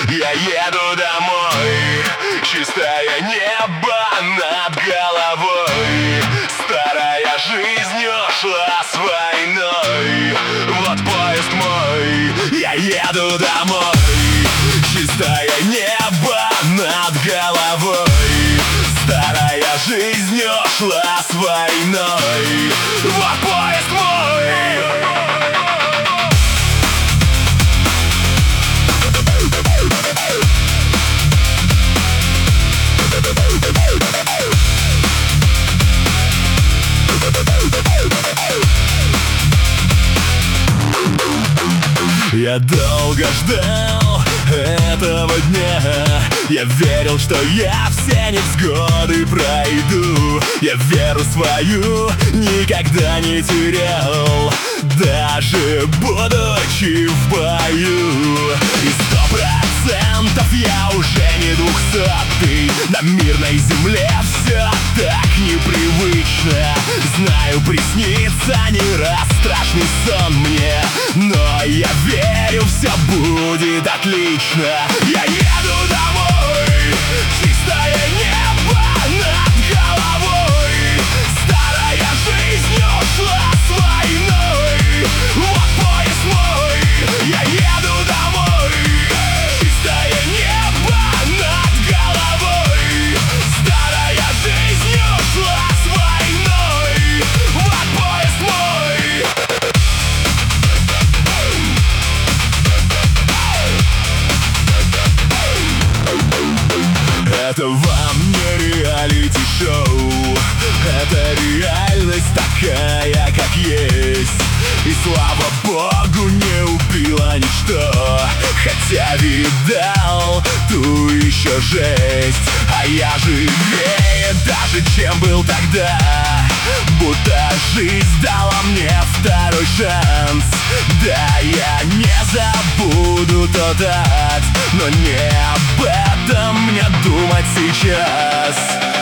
Я еду домой, чистое небо над головой. Старая жизнь ушла с войной. Вот поезд мой, я еду домой. Чистое небо над головой. Старая жизнь ушла с войной. Вот поезд мой. Я долго ждал этого дня. Я верил, что я все невзгоды пройду. Я веру свою никогда не терял, даже будучи в бою. И 100% я уже не 200-й. На мирной земле все так непривычно. Знаю, приснится не раз страшный сон мне, но я верю, все будет отлично. Я еду домой, чистое небо над головой. Старая жизнь ушла с войной. Вот поезд мой, я еду домой. Чистое небо над головой. Старая жизнь ушла с войной. Вот поезд мой. Это вам не реалити-шоу, это реальность такая, как есть. И слава богу, не убило ничто, хотя видал ту еще жесть. А я живее даже, чем был тогда, будто жизнь дала мне второй шанс. Да, я не забуду тот ад, но не об этом мне думать сейчас.